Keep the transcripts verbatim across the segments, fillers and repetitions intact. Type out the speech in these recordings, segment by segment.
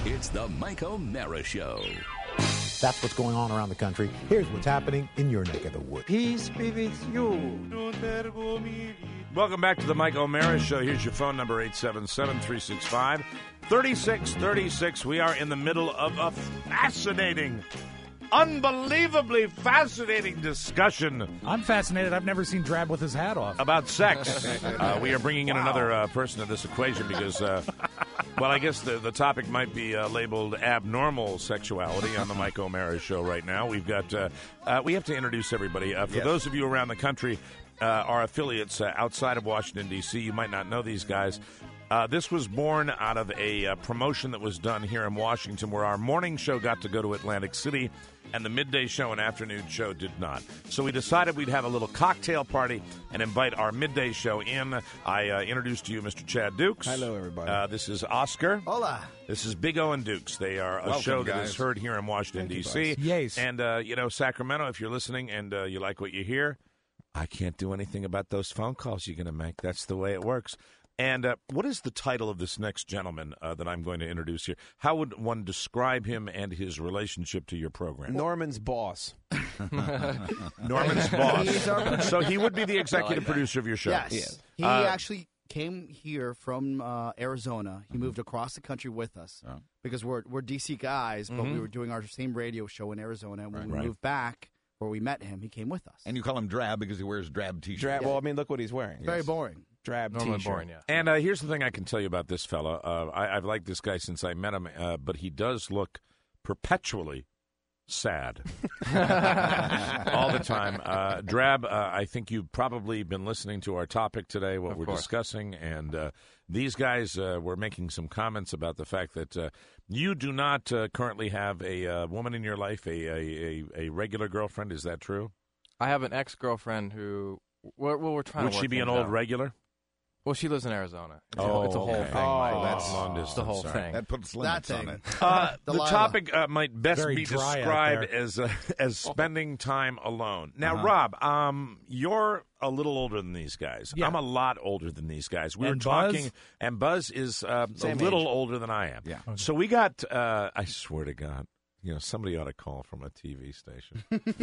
It's the Mike O'Mara Show. That's what's going on around the country. Here's what's happening in your neck of the woods. Peace be with you. Welcome back to the Mike O'Mara Show. Here's your phone number, eight seven seven, three six five, three six three six. We are in the middle of a fascinating, unbelievably fascinating discussion. I'm fascinated. I've never seen Drab with his hat off. About sex. uh, we are bringing in wow. another uh, person to this equation because... Uh, Well, I guess the, the topic might be uh, labeled abnormal sexuality on the Mike O'Mara Show right now. We've got, uh, uh, we have to introduce everybody. Uh, for yes. those of you around the country, uh, our affiliates uh, outside of Washington, D C, you might not know these guys. Uh, this was born out of a uh, promotion that was done here in Washington where our morning show got to go to Atlantic City and the midday show and afternoon show did not. So we decided we'd have a little cocktail party and invite our midday show in. I uh, introduced to you Mister Chad Dukes. Hello, everybody. Uh, this is Oscar. Hola. This is Big O and Dukes. They are a Welcome, show that guys. is heard here in Washington, D C Yes. And, uh, you know, Sacramento, if you're listening and uh, you like what you hear, I can't do anything about those phone calls you're going to make. That's the way it works. And uh, what is the title of this next gentleman uh, that I'm going to introduce here? How would one describe him and his relationship to your program? Norman's boss. Norman's boss. He's our- So he would be the executive like producer of your show. Yes. Yes. He Uh, actually came here from uh, Arizona. He moved across the country with us Oh. because we're we're D C guys, but Mhm. we were doing our same radio show in Arizona. And when Right. we Right. moved back, where we met him, he came with us. And you call him Drab because he wears drab T-shirts. Drab. Well, I mean, look what he's wearing. Very boring. Drab Normally T-shirt. boring, yeah. And uh, here's the thing I can tell you about this fella. Uh, I, I've liked this guy since I met him, uh, but he does look perpetually sad all the time. Uh, Drab, uh, I think you've probably been listening to our topic today, what Of we're course. discussing, and uh, these guys uh, were making some comments about the fact that uh, you do not uh, currently have a uh, woman in your life, a, a, a, a regular girlfriend. Is that true? I have an ex-girlfriend who, well, we're trying Would to work she be an things old out. regular? Well, she lives in Arizona. It's, Oh, a, it's a whole okay. thing. Oh, Mike. that's long It's distance. the whole Sorry. thing. That puts That limits on thing. it. Uh, the Delilah. topic uh, might best Very be dry out described there. as uh, as spending time alone. Now, Uh-huh. Rob, um, you're a little older than these guys. Yeah. I'm a lot older than these guys. We And were talking, Buzz? and Buzz is uh, a Same little age. older than I am. Yeah. So we got. Uh, I swear to God. You know, somebody ought to call from a T V station.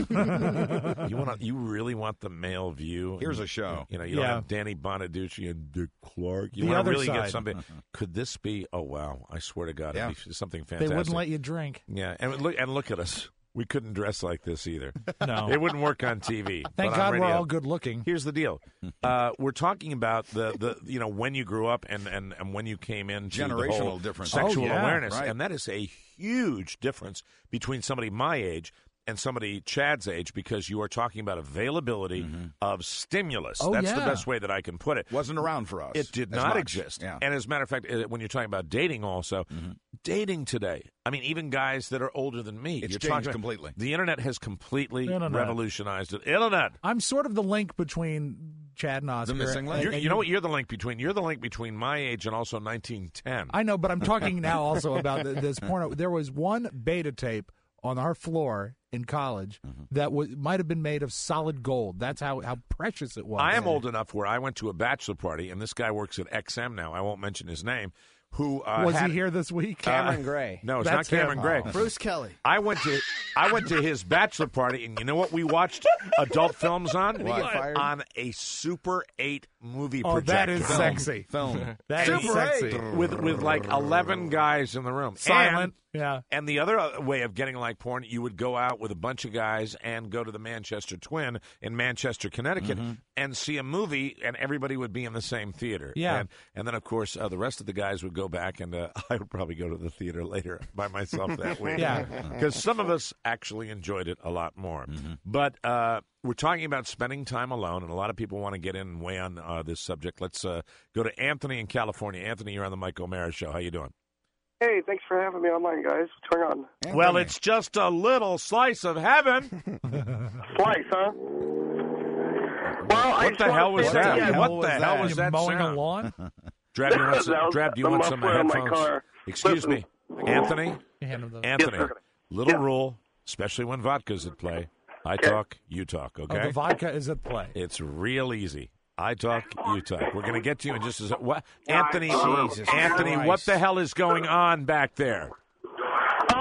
you want to? You really want the male view? Here's a show. You know, you Yeah. don't have Danny Bonaducci and Dick Clark. You The want to other really side. get something. Could this be? Oh wow! I swear to God, Yeah. it'd be something They fantastic. wouldn't let you drink. Yeah, and look and look at us. We couldn't dress like this either. No. It wouldn't work on T V. Thank but on God we're radio. all good looking. Here's the deal. Uh, we're talking about the, the you know when you grew up and, and, and when you came in Generational difference. sexual Oh, yeah, awareness, right. and that is a huge difference between somebody my age and somebody Chad's age because you are talking about availability of stimulus. Oh, That's the yeah. best way that I can put it. Wasn't around for us. It did as not much. exist. Yeah. And as a matter of fact, uh, when you're talking about dating also, dating today, I mean, even guys that are older than me. It's you're changed talking about- completely. The internet has completely Internet. revolutionized it. Internet. I'm sort of the link between Chad and Oscar. missing link. and- You're, and you know what? You're the link between you're the link between my age and also nineteen ten. I know, but I'm talking now also about th- this porno. There was one beta tape on our floor in college that was might have been made of solid gold. That's how, how precious it was. I am old enough where I went to a bachelor party, and this guy works at X M now. I won't mention his name. Who uh, Was had, he here this week? Cameron Gray. No, it's That's not Cameron him. Gray. Oh. Bruce Kelly. I went to I went to his bachelor party, and you know what we watched adult films on? Did he get fired? On a Super eight movie Oh, projector. that is Film. sexy. Film. That is Super sexy. eight. With with like eleven guys in the room. Silent. And, Yeah. and the other uh, way of getting like porn, you would go out with a bunch of guys and go to the Manchester Twin in Manchester, Connecticut, and see a movie, and everybody would be in the same theater. Yeah. And, and then, of course, uh, the rest of the guys would go back, and uh, I would probably go to the theater later by myself that week. Yeah. Because some of us actually enjoyed it a lot more. But uh, we're talking about spending time alone, and a lot of people want to get in and weigh on uh, this subject. Let's uh, go to Anthony in California. Anthony, you're on the Mike O'Mara Show. How you doing? Hey, thanks for having me online, guys. What's going on? Anthony. Well, it's just a little slice of heaven. Slice, huh? Well, I What just the wanna hell was say that? yeah, What the hell was You that mowing sound? a lawn? Drab, you want some, That was Drab, do you the want some muffler in my headphones? car. Excuse Listen. me. Anthony? You hand him those. Anthony, Yes, sir. little Yeah. rule, especially when vodka's at play. I Okay. talk, you talk, Oh, okay? the vodka is at play. It's real easy. I talk, you talk. We're going to get to you in just a second. What? Yeah, Anthony, I- Jesus Anthony, Christ. what the hell is going on back there?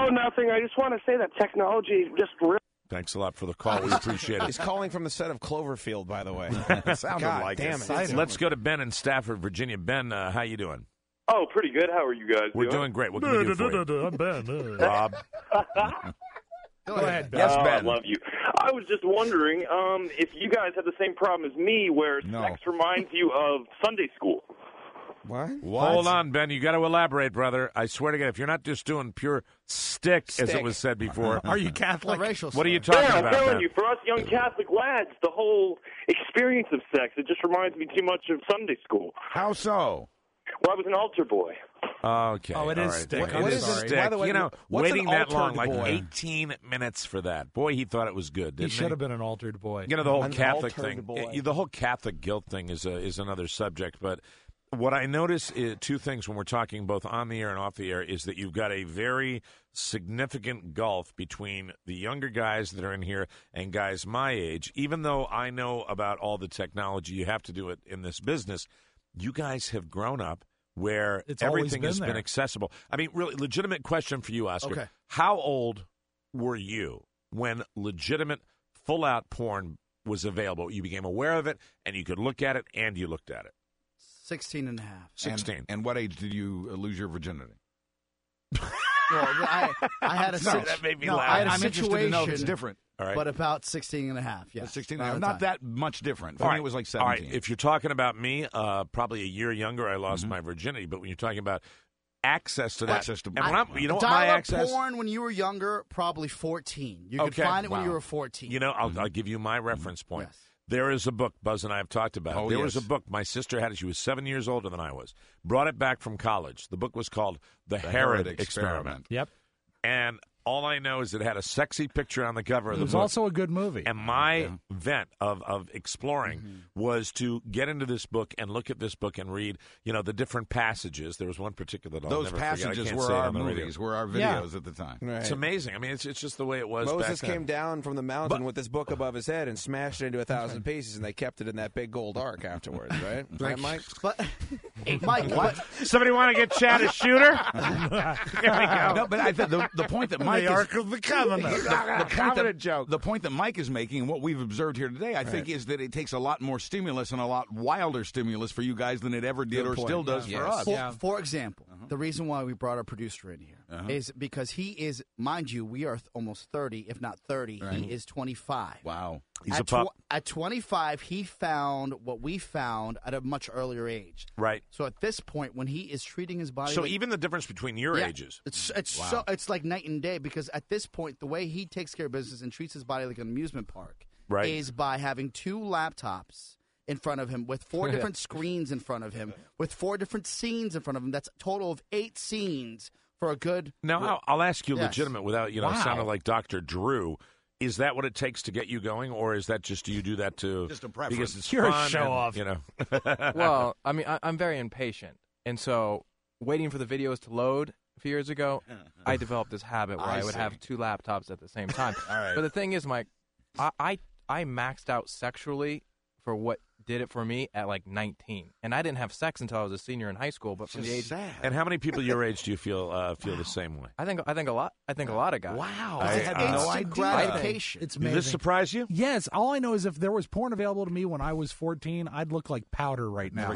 Oh, nothing. I just want to say that technology just really. Thanks a lot for the call. We appreciate it. He's calling from the set of Cloverfield, by the way. It sounded God like damn it. it. Let's go to Ben in Stafford, Virginia. Ben, uh, how you doing? Oh, pretty good. How are you guys We're doing? doing great. What can we do for you? I'm Ben. Rob? Go ahead, Ben. Yes, Oh, Ben. I love you. I was just wondering um, if you guys have the same problem as me where No. sex reminds you of Sunday school. What? Hold on, Ben. You got to elaborate, brother. I swear to God, if you're not just doing pure stick, as it Stick. was said before, Are you Catholic? racial what are you slur. talking Yeah, I'm about, telling Ben? you, for us young Catholic lads, the whole experience of sex, it just reminds me too much of Sunday school. How so? Well, I was an altar boy. Okay. Oh, it all is right. stick. It I'm is sorry. stick. By the way, you know, what's an waiting that long, altered like boy? eighteen minutes for that. Boy, he thought it was good, He didn't should have been an altered boy. You know, the whole An Catholic altered thing, boy. i- the whole Catholic guilt thing is a, is another subject. But what I notice is two things when we're talking both on the air and off the air is that you've got a very significant gulf between the younger guys that are in here and guys my age. Even though I know about all the technology you have to do it in this business, you guys have grown up where It's always everything been has been there. accessible. I mean, really, legitimate question for you, Oscar. Okay. How old were you when legitimate, full-out porn was available? You became aware of it, and you could look at it, and you looked at it. Sixteen and a half. sixteen. And, and what age did you uh, lose your virginity? Well, I, I had a No, sit- that made me no, laugh. I had a I'm interested situation, to know if it's different. All right. but about sixteen and a half. Yeah, sixteen, around the not time. that much different. For All me, right. it was like All right. seventeen. If you're talking about me, uh, probably a year younger, I lost Mhm. my virginity. But when you're talking about access to that, Access to- and when I'm, you know what my Dial-up access? porn when you were younger, probably fourteen. You could Okay. find it when Wow. you were fourteen. You know, I'll, I'll give you my reference point. Yes. There is a book, Buzz and I have talked about. Oh, there was a yes. book my sister had. She was seven years older than I was. Brought it back from college. The book was called The, The Herod, Herod Experiment. Experiment. Yep. And all I know is it had a sexy picture on the cover of It the was book. also a good movie. And my vent of, of exploring Mm-hmm. was to get into this book and look at this book and read, you know, the different passages. There was one particular that I'll Those never forget. I passages can't were say it our on the radio. movies, were our Yeah. videos at the time. Right. It's amazing. I mean, it's it's just the way it was Moses back then. came down from the mountain with this book above his head and smashed it into a thousand pieces, and they kept it in that big gold ark afterwards, right? Right, Mike? But Mike, what? Somebody want to get Chad a shooter? Here we go. No, but I think the, the point that Mike the is, Ark of the Covenant. the, the point Covenant that, joke. the point that Mike is making and what we've observed here today, I think, is that it takes a lot more stimulus and a lot wilder stimulus for you guys than it ever did Good or point. still does Yes. for us. For, for example, the reason why we brought our producer in here is Uh-huh. because he is, mind you, we are th- almost thirty, if not thirty. He is twenty-five. Wow. He's at a pup. tw- at twenty-five, he found what we found at a much earlier age. Right. So at this point, when he is treating his body, So like- even the difference between your Yeah, ages. it's it's so it's like night and day because at this point, the way he takes care of business and treats his body like an amusement park Right. is by having two laptops in front of him with four different screens in front of him with four different scenes in front of him. That's a total of eight scenes for a good. Now, I'll, I'll ask you Yes. legitimate without, you know, Wow. sounding like Doctor Drew. Is that what it takes to get you going, or is that just you do that to Just a preference. because it's You're a fun show and, off. You know, Well, I mean, I, I'm very impatient, and so waiting for the videos to load a few years ago, I developed this habit where I I, would see. have two laptops at the same time. All right. But the thing is, Mike, I, I I maxed out sexually for what did it for me at like nineteen, and I didn't have sex until I was a senior in high school. But from the age, sad. and how many people your age do you feel uh, feel the same way? I think I think a lot. I think a lot of guys. Wow. I I had uh, no Instant idea. gratification. It's Did amazing. this surprise you? Yes, all I know is if there was porn available to me when I was fourteen, I'd look like powder right now.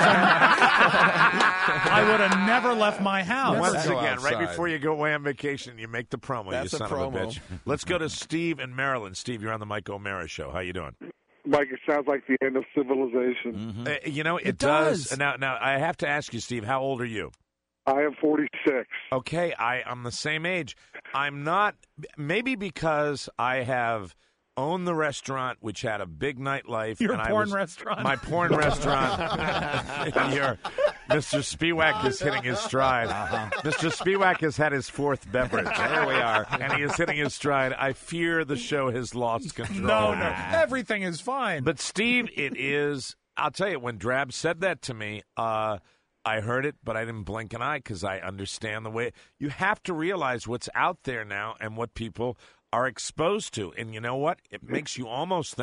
I would have never left my house. Once go again, right outside. before you go away on vacation, you make the promo. That's you a son of a promo. bitch. Let's go to Steve in Maryland. Steve, you're on the Mike O'Mara show. How you doing? Mike, it sounds like the end of civilization. Uh, you know, it, It does. Now, now I have to ask you, Steve. How old are you? I am forty-six. Okay, I, I'm the same age. I'm not, maybe because I have owned the restaurant, which had a big nightlife. Your and I porn was- restaurant? My porn restaurant. Your, Mister Spiewak is hitting his stride. Mister Spiewak has had his fourth beverage. There we are. And he is hitting his stride. I fear the show has lost control. No, no, everything is fine. But, Steve, it is, I'll tell you, when Drab said that to me, uh, I heard it, but I didn't blink an eye because I understand the way. You have to realize what's out there now and what people are exposed to. And you know what? It makes you almost think,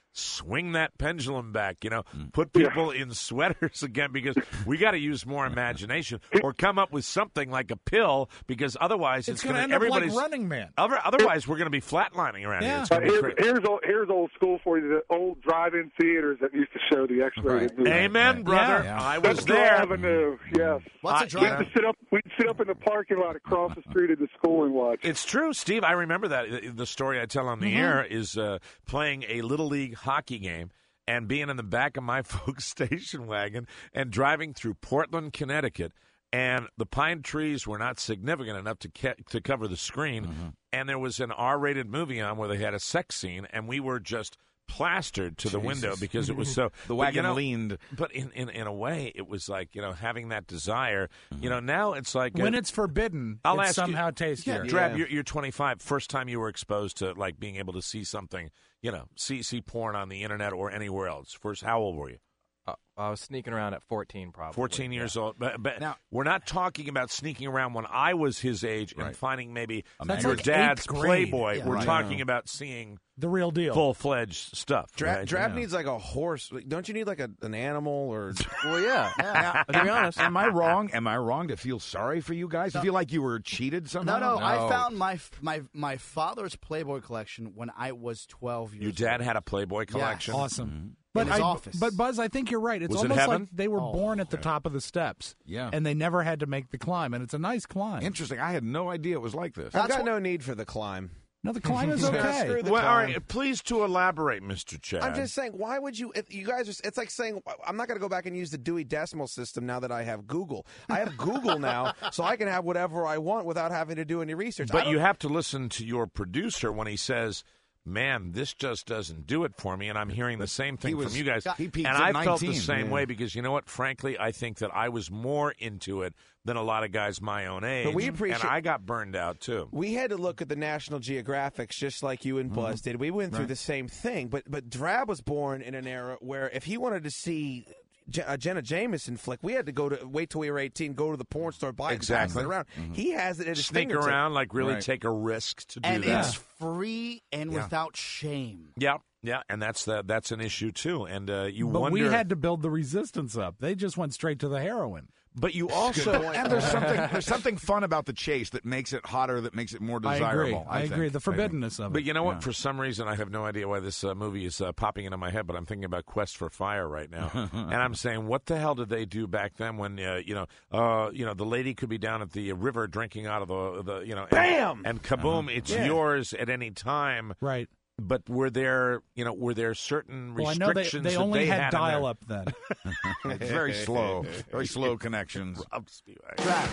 swing that pendulum back, you know, put people in sweaters again, because we got to use more imagination, or come up with something like a pill, because otherwise it's, It's going to gonna, end up like everybody's Running Man. other, otherwise we're going to be flatlining around here. Yeah. It's gonna Uh, be here's, crazy. here's, old, here's old school for you, the old drive-in theaters that used to show the X-rated Right. movies. Amen, brother. Yeah. I was That's there. Avenue, yes. What's a I- We drive? used to sit up, we'd sit up in the parking lot across the street at the school and watch. It's true, Steve. I remember that. The story I tell on the Mm-hmm. air is uh, playing a Little League hockey game and being in the back of my folks' station wagon and driving through Portland, Connecticut, and the pine trees were not significant enough to ca- to cover the screen, Mm-hmm. and there was an R-rated movie on where they had a sex scene, and we were just plastered to the window because it was so The but, wagon you know, leaned. But in, in in a way, it was like, you know, having that desire. You know, now it's like When uh, it's forbidden, I'll it's ask you- somehow tastier. Drab, you're, you're twenty-five. First time you were exposed to like being able to see something, you know, see see porn on the internet or anywhere else. First, how old were you? Uh, I was sneaking around at fourteen, probably. fourteen years yeah. old. But, but Now- we're not talking about sneaking around when I was his age and Right. finding maybe That's your like dad's eighth grade. Playboy. Yeah. we're Right. talking about seeing The real deal. full fledged stuff. Dra- right? Drab Yeah. needs like a horse. Like, don't you need like a, an animal or? Well, yeah. Now, to be honest, am I wrong? Am I wrong to feel sorry for you guys? To feel like you were cheated somehow? No, no, I No. found my my my father's Playboy collection when I was twelve years Your old. dad had a Playboy collection. Awesome. But In his I, office. but Buzz, I think you're right. It's Was it almost heaven? like they were Oh, born at the top of the steps. Yeah. And they never had to make the climb, and it's a nice climb. Interesting. I had no idea it was like this. I've That's got what- no need for the climb. No, the climb is Screw okay. the Well, all climb. right, please to elaborate, Mister Chad. I'm just saying, why would you? If you guys are. It's like saying, I'm not going to go back and use the Dewey Decimal System now that I have Google. I have Google now, so I can have whatever I want without having to do any research. I But don't- you have to listen to your producer when he says, man, this just doesn't do it for me. And I'm hearing the same thing He was- from you guys. he peaked and at I felt the nineteen, same yeah. way because, you know what? Frankly, I think that I was more into it than a lot of guys my own age. we appreciate- and I got burned out, too. We had to look at the National Geographics just like you and Buzz did. We went through the same thing. But but Drab was born in an era where if he wanted to see Je- a Jenna Jameson flick, we had to go to wait till we were eighteen, go to the porn store, buy it, and pass Exactly. it around. He has it at his Sneak fingertips. around, like really Right. take a risk to do and that. it's free and Yeah. without shame. Yeah, yeah, and that's the, that's an issue, too. And uh, you But wonder... we had to build the resistance up. They just went straight to the heroin. But you also... And there's something there's something fun about the chase that makes it hotter, that makes it more I agree. desirable. I, think. agree. The forbiddenness of it. But you know what? Yeah. For some reason, I have no idea why this uh, movie is uh, popping into my head. But I'm thinking about Quest for Fire right now, and I'm saying, what the hell did they do back then when uh, you know, uh, you know, the lady could be down at the river drinking out of the, the you know, and, Bam! and kaboom, it's Yeah. yours at any time. right. But were there, you know, were there certain Well, I know they, restrictions they that only they had had in there? dial up then. It's very slow, very slow connections. Rubs me right.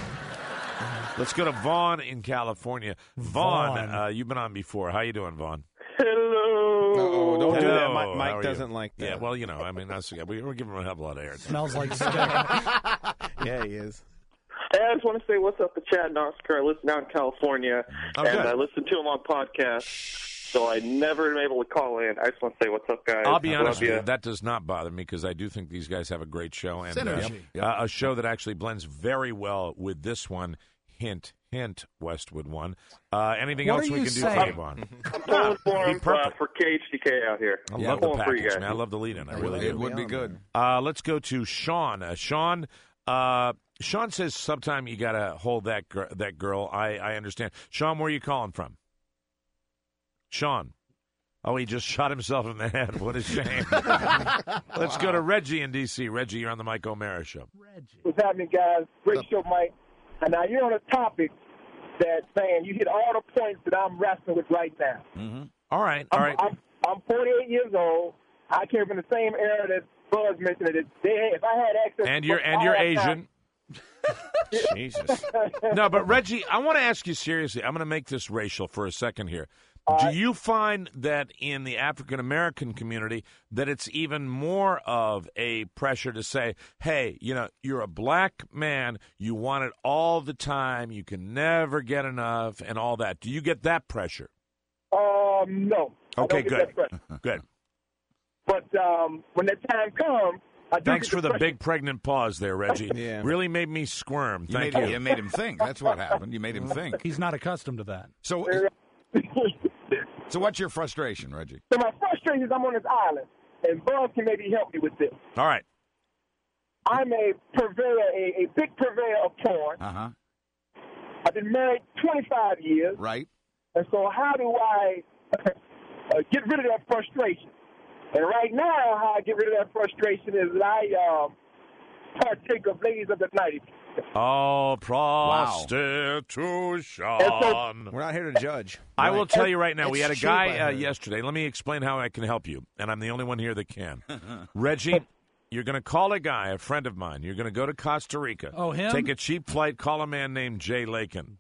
Let's go to Vaughn in California. Vaughn, Vaughn. Uh, you've been on before. How you doing, Vaughn? Hello. Uh-oh, don't do that. Hello. Mike, How Mike are doesn't you? like that. Yeah, well, you know, I mean, that's we, we're giving him a hell of a lot of air. Smells like steak. yeah, he is. Hey, I just want to say what's up to Chad and Oscar. I listen out in California, Oh, and good. I listen to them on podcasts, so I never am able to call in. I just want to say what's up, guys. I'll be Love honest with ya. you, that does not bother me because I do think these guys have a great show and uh, Synergy. uh, a show that actually blends very well with this one. Hint, hint, Westwood one. Uh, anything What else are we you can do saying? for you, Vaughn? I'm pulling for Be him uh, perfect. for K H D K out here. I I'm love the pulling for you package, guys. man. I love the lead-in. I really It do. would be good. Uh, let's go to Sean. Uh, Sean, uh, Sean says sometime you got to hold that gr- that girl. I, I understand. Sean, where are you calling from? Sean. Oh, he just shot himself in the head. What a shame. Let's go to Reggie in D C Reggie, you're on the Mike O'Mara Show. What's happening, guys? Great show, Mike. And now you're on a topic that's saying you hit all the points that I'm wrestling with right now. Mm-hmm. All right, all I'm, right. I'm, I'm forty-eight years old. I came from the same era that Buzz mentioned. That they, if I had access, And to you're and you're all that Asian. Jesus. No, but Reggie, I want to ask you seriously. I'm going to make this racial for a second here. Do you find that in the African American community that it's even more of a pressure to say, hey, you know, you're a black man, you want it all the time, you can never get enough, and all that. Do you get that pressure? Um, no. I Okay, don't get good. that pressure. Good. But um, when that time comes, I do Thanks get for the pressure. big pregnant pause there, Reggie. Yeah. Really made me squirm. You Thank made, you. you made him think. That's what happened. You made him think. He's not accustomed to that. So, So what's your frustration, Reggie? So my frustration is I'm on this island, and Buzz can maybe help me with this. All right. I'm a purveyor, a, a big purveyor of porn. Uh-huh. I've been married twenty-five years. Right. And so how do I uh, get rid of that frustration? And right now, how I get rid of that frustration is that I um, partake of Ladies of the Night. Oh, prostitution. We're not here to judge. I will Right. tell you right now, we It's had a cheap, I guy uh, heard. yesterday. Let me explain how I can help you, and I'm the only one here that can. Reggie, you're going to call a guy, a friend of mine. You're going to go to Costa Rica. Oh, him? Take a cheap flight, call a man named Jay Lakin.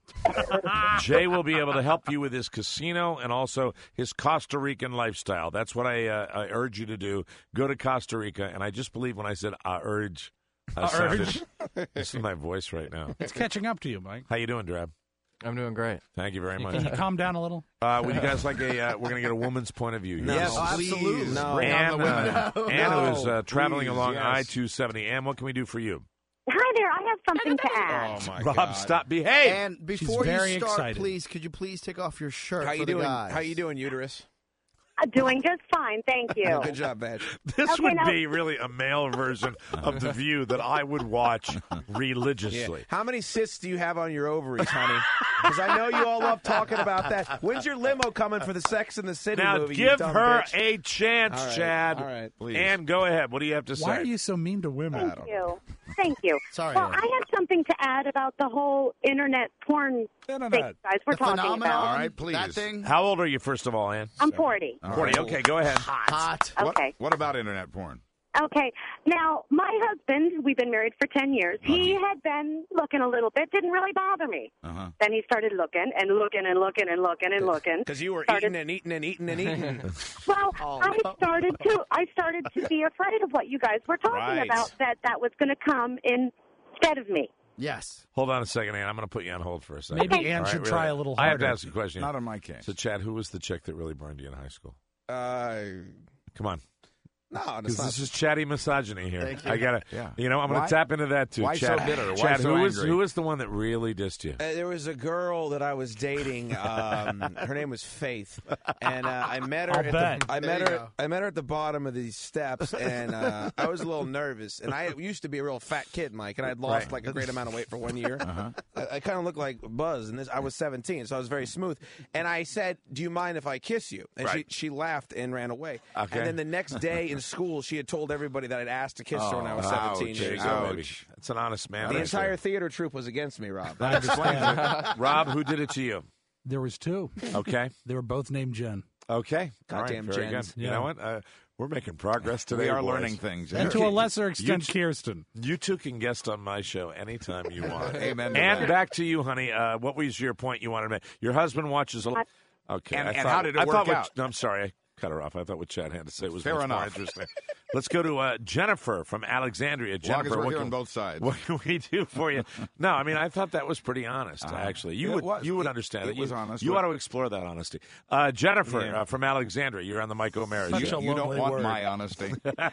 Jay will be able to help you with his casino and also his Costa Rican lifestyle. That's what I, uh, I urge you to do. Go to Costa Rica, and I just believe when I said I urge, I I sounded- urge. This is my voice right now. It's catching up to you, Mike. How you doing, Drab? I'm doing great. Thank you very much. Can you calm down a little? Uh, would you guys like a? Uh, we're going to get a woman's point of view. Here. No. Yes, Oh, please. absolutely. No. Bring on Ann, the women. uh, No. Ann, who is uh, traveling Please, along yes. I two seventy. Ann, what can we do for you? Hi there. I have something to add. Oh, my Rob, God. stop. Behave. And before very you start, excited. please, could you please take off your shirt How for you the doing? guys? How you doing, uterus? Uh, Doing just fine, thank you. Good job, Badge. This Okay, would now- be really a male version of The View that I would watch religiously. How many cysts do you have on your ovaries, honey? Because I know you all love talking about that. When's your limo coming for the Sex and the City Now movie? you give dumb her bitch? a chance, All right, Chad. all right. Please. Ann, go ahead. What do you have to say? Why are you so mean to women? Thank you. Thank you. Sorry, Well, Ann. I have something to add about the whole internet porn thing Internet. you guys were The talking phenomenon, about. All right, please. That thing. How old are you, first of all, Ann? I'm forty. All forty. right. Okay, go ahead. Hot. What, Okay. what about internet porn? Okay. Now, my husband, we've been married for ten years. He had been looking a little bit, didn't really bother me. Uh-huh. Then he started looking and looking and looking and looking and looking. Because you were Started- eating and eating and eating and eating. Well, Oh, I started to I started to be afraid of what you guys were talking Right. about, that that was going to come instead of me. Yes. Hold on a second, Ann. I'm going to put you on hold for a second. Maybe Ann All right, should really. try a little I have harder. to ask a question. Not on my case. So, Chad, who was the chick that really burned you in high school? uh, Come on. no, Because that's not. this is chatty misogyny here. Thank you. I gotta, Yeah. you know, I'm gonna Why- tap into that too. why so Chad, bitter? Why Chad, so who was angry? who was the one that really dissed you? Uh, there was a girl that I was dating. Um, her name was Faith, and uh, I met her. I'll at bet. The, I There met you her. go. I met her at the bottom of these steps, and uh, I was a little nervous. And I used to be a real fat kid, Mike, and I'd lost Right. like a great amount of weight for one year. Uh-huh. I, I kind of looked like Buzz, and this, I was seventeen, so I was very smooth. And I said, "Do you mind if I kiss you?" And Right. she she laughed and ran away. Okay. And then the next day in school, she had told everybody that I'd asked to kiss her when I was Oh, seventeen. ouch. There you There go. you go, Ouch. baby. That's an honest man. The right entire there. theater troupe was against me, Rob. I understand. Rob, who did it to you? There was two. Okay, They were both named Jen. okay, All right, Goddamn very Jens. good. You Yeah. know what? Uh, we're making progress today. We are boys. learning things. And to a lesser extent, Kirsten. You two can guest on my show anytime you want. Amen to And that. back to you, honey. Uh, what was your point you wanted to make? Your husband watches a lot. Okay. And- I and thought, how did it I work thought what- out? no, I'm sorry. I cut her off. I thought what Chad had to say was Fair much more enough. interesting. Let's go to uh, Jennifer from Alexandria. As long as Jennifer, we're what hearing can, both sides. what can we do for you? No, I mean, I thought that was pretty honest, Uh-huh. actually. You It would was. you would It- understand it it. was you, honest, You but- ought to explore that honesty. Uh, Jennifer Yeah. uh, from Alexandria. You're on the Mike O'Mara Such show. a You don't lovely want word. my honesty.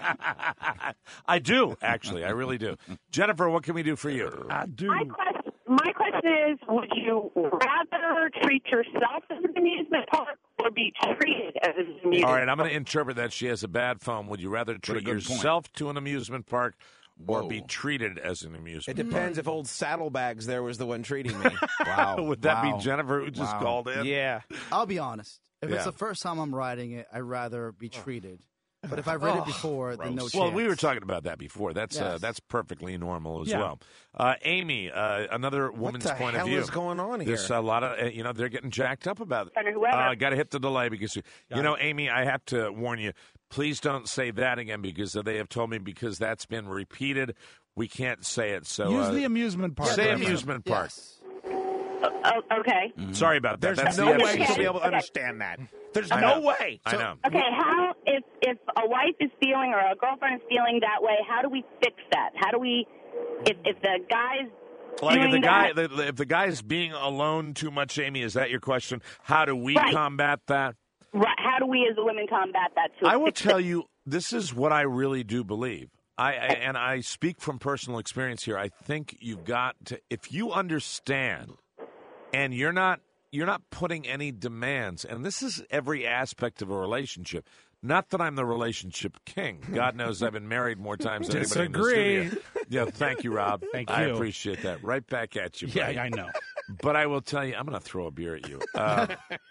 I do, actually. I really do. Jennifer, what can we do for you? I do. My question, my question is, would you rather treat yourself as an amusement park or be treated as an amusement All right, I'm park? going to interpret that she has a bad phone. Would you rather treat good point. yourself to an amusement park or Whoa. be treated as an It amusement depends if old Saddlebags there was the one treating me. Wow. park? Would that Wow. be Jennifer who just Wow. called in? yeah. I'll be honest. If Yeah. it's the first time I'm riding it, I'd rather be treated. But if I've read it before, then no chance. Well, we were talking about that before. That's uh, Yes. that's perfectly normal as Yeah. well. Uh, Amy, uh, another woman's the point hell of view. is going on here? There's a lot of uh, you know they're getting jacked up about it. And whoever- Uh, Got to hit the delay because you, you know, Amy. I have to warn you. Please don't say that again because they have told me because that's been repeated. We can't say it. So Use uh, the amusement park. say reference. amusement park. Yes. Oh, okay. Sorry about that. There's That's no the way F C C. she'll be able to Okay. understand that. There's I no know. way. I know. Okay, how if if a wife is feeling or a girlfriend is feeling that way, how do we fix that? How do we if if the guy's Like if doing the guy, that, the, if the guy is being alone too much, Amy, is that your question? How do we Right. combat that? right, how do we as women combat that too? I will tell you, this is what I really do believe. I, I and I speak from personal experience here. I think you've got to, if you understand, and you're not, you're not putting any demands, and this is every aspect of a relationship. Not that I'm the relationship king. God knows I've been married more times than anybody Disagree. in the studio. Yeah, thank you, Rob. Thank I you. appreciate that. Right back at you. Yeah, buddy. I know. But I will tell you, I'm going to throw a beer at you. Uh,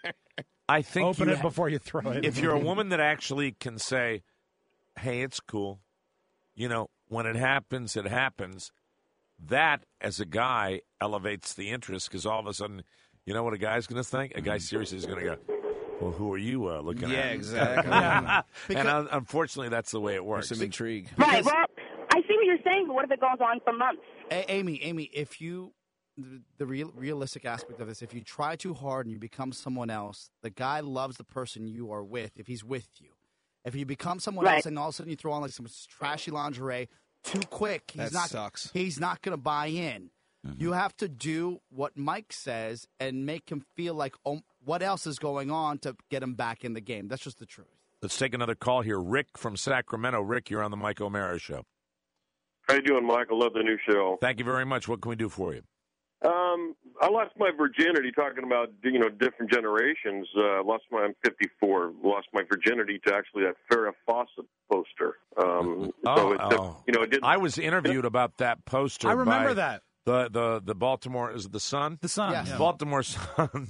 I think Open you it before you throw it. If you're a woman that actually can say, hey, it's cool, you know, when it happens, it happens, that, as a guy, elevates the interest because all of a sudden, you know what a guy's going to think? A guy seriously is going to go, well, who are you uh, looking Yeah, at? exactly. And uh, unfortunately, that's the way it works. Some intrigue. Right. Well, I see what you're saying, but what if it goes on for months? A- Amy, Amy, if you the, the real, realistic aspect of this, if you try too hard and you become someone else, the guy loves the person you are with if he's with you. If you become someone Right. else and all of a sudden you throw on like some trashy lingerie too quick, he's That not sucks. he's not going to buy in. You have to do what Mike says and make him feel like, oh, what else is going on to get him back in the game. That's just the truth. Let's take another call here. Rick from Sacramento. Rick, you're on the Mike O'Mara Show. How you doing, Michael? Love the new show. Thank you very much. What can we do for you? Um, I lost my virginity talking about, you know, different generations. Uh, lost my, I'm fifty-four, lost my virginity to actually that Farrah Fawcett poster. Um, Oh, so it, oh. you know, it didn't. I was interviewed about that poster. I remember by that. The, the, the Baltimore, is it the Sun? The Sun. Yeah. yeah. Baltimore Sun.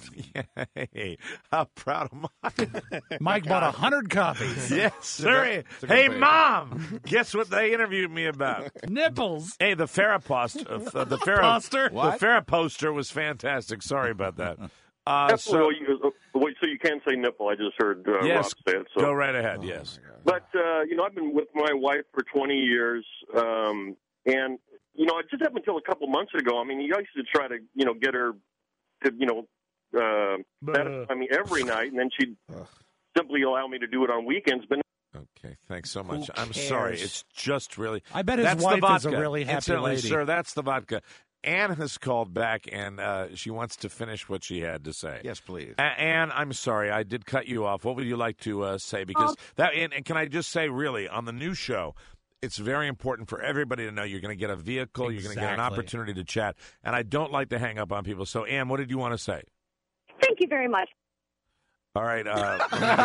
Yay. How proud am I? Mike bought a hundred copies. Yes, sir. Hey, Mom, guess what they interviewed me about? Nipples. Hey, the Farrah poster. Uh, the Farrah Poster? The What? Farrah poster was fantastic. Sorry about that. Uh, so, so, you, wait, so you can say nipple. I just heard uh, yes, Rob say it. So. go right ahead, yes. But, uh, you know, I've been with my wife for twenty years, um, and, you know, it just happened until a couple months ago. I mean, you used to try to, you know, get her to, you know, uh, satisfy me every night, and then she'd simply allow me to do it on weekends. But Okay, thanks so much. Who I'm sorry. cares? It's just really. I bet his that's wife the is a vodka. really happy Incidentally, lady. sir, that's the vodka. Anne has called back, and uh, she wants to finish what she had to say. Yes, please. A- Anne, I'm sorry, I did cut you off. What would you like to uh, say? Because that, and, and can I just say, really, on the new show, it's very important for everybody to know you're going to get a vehicle, you're going to get an Exactly. opportunity to chat, and I don't like to hang up on people. So, Anne, what did you want to say? Thank you very much. All right. Uh,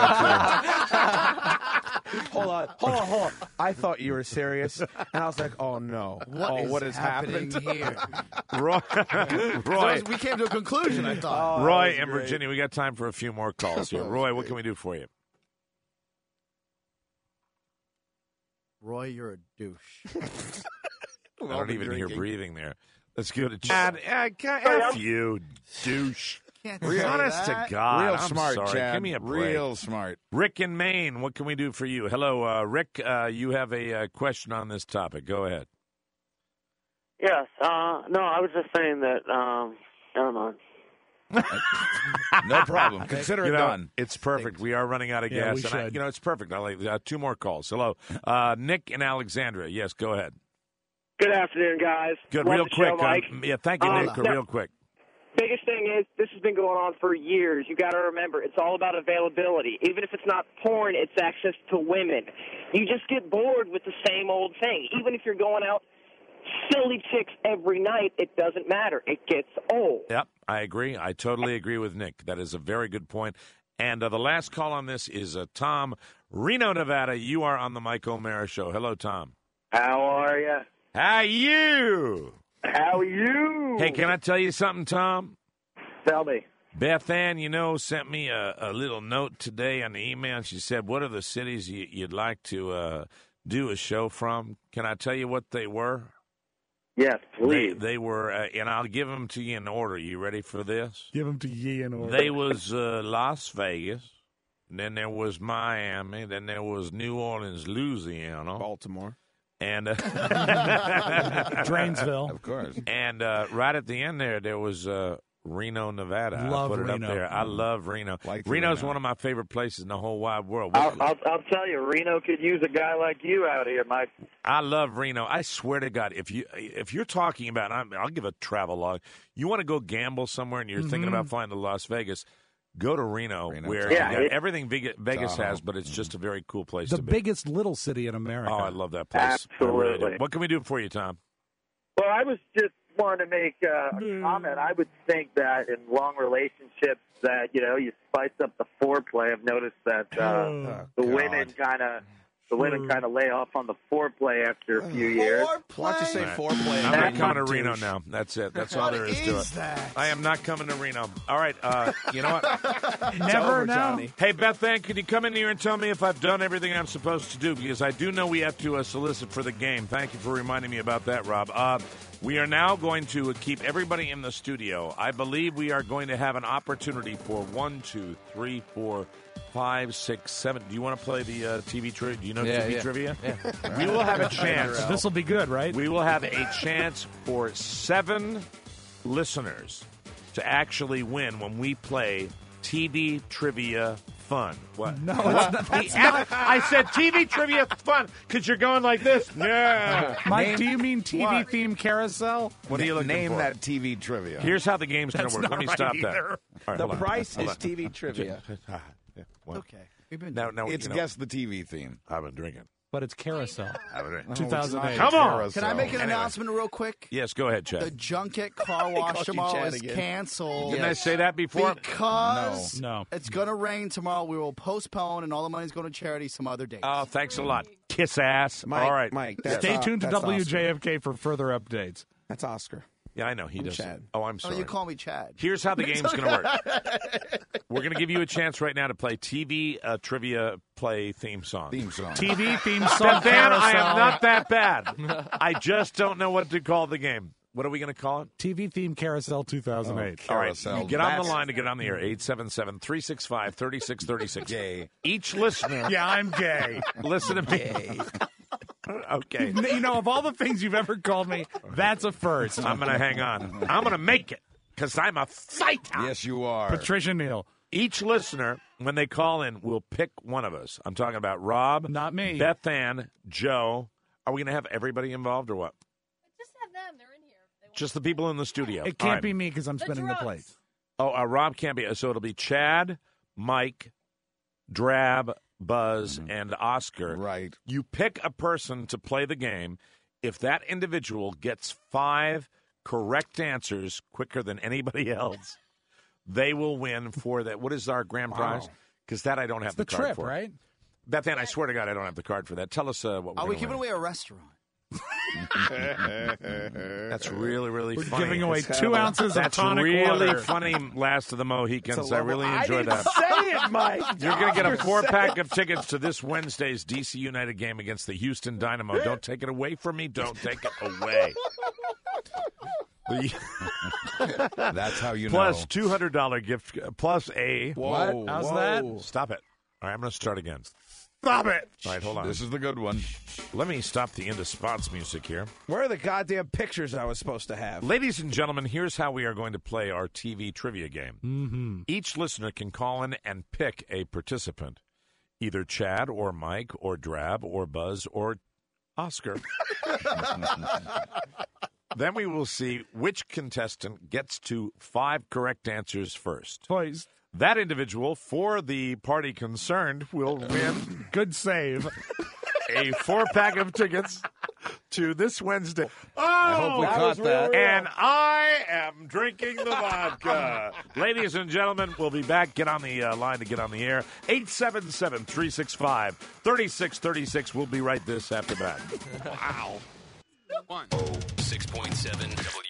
Hold on, hold on, hold on. I thought you were serious, and I was like, "Oh no, What oh, is what has happening happened?" here? Roy, Roy, we came to a conclusion, I thought. Oh, Roy that was and great. Virginia, we got time for a few more calls here. Roy, what can we do for you? Roy, you're a douche. I don't even hear breathing there. Let's go to Chad. Uh, F you, douche. Can't Real- say Honest that. to God. Real I'm smart, sorry. Chad. Give me a break. Real smart. Rick in Maine, what can we do for you? Hello, uh, Rick. Uh, you have a uh, question on this topic. Go ahead. Yes. Uh, no, I was just saying that. Um, never mind. No problem. Consider You it know, done. It's perfect. We are running out of Yeah, gas. we and I, should. you know, it's perfect. I like uh, two more calls. Hello. Uh, Nick in Alexandria. Yes, go ahead. Good afternoon, guys. Good. Love real the quick. show, Mike. Um, yeah, thank you, Um, Nick. no- Real quick. Biggest thing is this has been going on for years. You got to remember, it's all about availability. Even if it's not porn, it's access to women. You just get bored with the same old thing. Even if you're going out silly chicks every night, it doesn't matter. It gets old. Yep, I agree. I totally agree with Nick. That is a very good point. And uh, the last call on this is uh, Tom, Reno, Nevada. You are on the Mike O'Mara Show. Hello, Tom. How are you? How you? How are you? Hey, can I tell you something, Tom? Tell me. Beth Ann, you know, sent me a, a little note today on the email. She said, what are the cities you, you'd like to uh, do a show from? Can I tell you what they were? Yes, They, please. they were, uh, and I'll give them to you in order. You ready for this? Give them to ye in order. They was uh, Las Vegas, and then there was Miami, then there was New Orleans, Louisiana, Baltimore, and uh, Drainsville. Of course. And uh, right at the end there, there was uh, Reno, Nevada. Love I put it Reno. up there. I love Reno. Like Reno's Reno. one of my favorite places in the whole wide world. I'll, I'll, I'll tell you, Reno could use a guy like you out here, Mike. I love Reno. I swear to God, if you if you're talking about, I'm, I'll give a travel log. You want to go gamble somewhere and you're thinking Mhm. about flying to Las Vegas, go to Reno, Reno. where Yeah, you got it- everything Vegas, Vegas Tahoe. has, but it's just a very cool place The to be. biggest little city in America. Oh, I love that place. I really do. Absolutely. What can we do for you, Tom? Well, I was just wanted to make uh, a comment. I would think that in long relationships that, you know, you spice up the foreplay. I've noticed that uh, Oh, the God. women kind of the women kind of lay off on the foreplay after a few years. Why don't you say foreplay? I'm not coming to Douche. Reno now. That's it. That's all there is to is it. that? I am not coming to Reno. All right. Uh, you know what? Never over, now. Johnny. Hey, Beth Ann, could you come in here and tell me if I've done everything I'm supposed to do? Because I do know we have to uh, solicit for the game. Thank you for reminding me about that, Rob. Uh, we are now going to keep everybody in the studio. I believe we are going to have an opportunity for one, two, three, four, five, six, seven. Do you want to play the uh, T V trivia? Do you know Yeah, T V yeah. trivia? Yeah. We will have a chance. This will be good, right? We will have a chance for seven listeners to actually win when we play T V trivia fun. What? No, it's not, that's not. I said T V trivia fun because you're going like this. Yeah. Mike, do you mean T V What? themed carousel? What are you looking Name for? that T V trivia. Here's how the game's going That's to work. not Let me right stop that. either. All right, The hold on. price Hold is on. T V trivia. Ah, yeah. What? Okay. We've been Now, now, It's you know, guess the T V theme. I've been drinking. But it's carousel. I've been drinking. two thousand eight. Come on. Can I make an Anyway. announcement real quick? Yes, go ahead, The Chad. Junket Car Wash called you tomorrow Chad is again. canceled. Didn't I say that before? Because No. No. it's going to rain tomorrow. We will postpone, and all the money's going to charity some other day. Oh, thanks a lot. Kiss ass. Mike, All right. Mike, that's, Stay uh, tuned to that's W J F K for further updates. Oscar. That's Oscar. Yeah, I know. He I'm does. Chad. Oh, I'm oh, sorry. you call me Chad. Here's how the game's going to work. We're going to give you a chance right now to play T V uh, trivia play theme song. Theme song. T V theme song But then I carousel. am not that bad. I just don't know what to call the game. What are we going to call it? T V theme carousel two thousand eight. All right, Carousel. get on the That's line to get on the air. eight seven seven, three six five, three six three six. Gay. Each listener, Yeah, I'm gay. listen to me. Okay. You know, of all the things you've ever called me, that's a first. I'm going to hang on. I'm going to make it because I'm a fighter. Yes, you are. Patricia Neal. Each listener, when they call in, will pick one of us. I'm talking about Rob, Not me. Beth Ann, Joe. Are we going to have everybody involved or what? Just have them. They're in here. They want Just the people in the studio. It All can't right. be me because I'm The spinning the drums. plates. Oh, uh, Rob can't be. So it'll be Chad, Mike, Drab, Buzz, and Oscar. Right. You pick a person to play the game. If that individual gets five correct answers quicker than anybody else, they will win for that. What is our grand prize? Because that I don't have It's the card trip, for. right? Beth Ann, I swear to God, I don't have the card for that. Tell us uh, what we're Are we gonna giving win. away a restaurant? That's really, really We're funny. giving away It's two kind of- ounces of That's tonic really water. funny. Last of the Mohicans. It's a I level- really I enjoyed didn't that. say it, Mike. You're going to get a Oscar four said pack of tickets to this Wednesday's D C United game against the Houston Dynamo. Don't take it away from me. Don't take it away. The- That's how you plus know. two hundred dollars gift, plus a. Whoa, What? How's whoa. that? Stop it. All right, I'm going to start again. Stop it. All right, hold on. This is the good one. Let me stop the into spots music here. Where are the goddamn pictures I was supposed to have? Ladies and gentlemen, here's how we are going to play our T V trivia game. Mm-hmm. Each listener can call in and pick a participant, either Chad or Mike or Drab or Buzz or Oscar. Then we will see which contestant gets to five correct answers first. Please. That individual, for the party concerned, will win Good save. a four-pack of tickets to this Wednesday. Oh, I hope we caught that. and I am drinking the vodka. Ladies and gentlemen, we'll be back. Get on the uh, line to get on the air. eight seven seven, three six five, three six three six. We'll be right this after that. Wow. One. six point seven W